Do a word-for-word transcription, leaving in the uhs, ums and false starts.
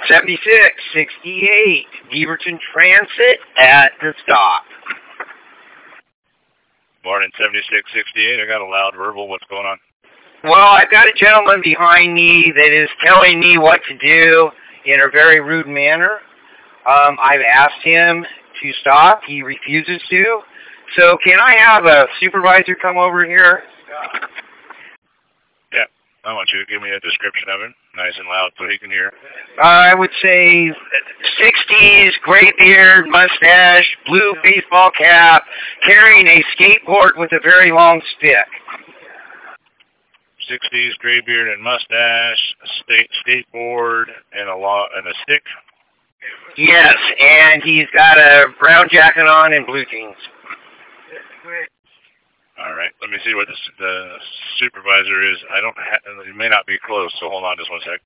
seventy-six sixty-eight, Beaverton Transit at the stop. Morning, seventy-six sixty-eight. I got a loud verbal. What's going on? Well, I've got a gentleman behind me that is telling me what to do in a very rude manner. Um, I've asked him to stop. He refuses to. So can I have a supervisor come over here? Yeah, I want you to give me a description of him, nice and loud so he can hear. Uh, I would say sixties, gray beard, mustache, blue baseball cap, carrying a skateboard with a very long stick. sixties, gray beard and mustache, state skateboard, and a law and a stick. Yes, and he's got a brown jacket on and blue jeans. All right, let me see what this, the supervisor is. I don't. Ha- it may not be close, so hold on just one sec.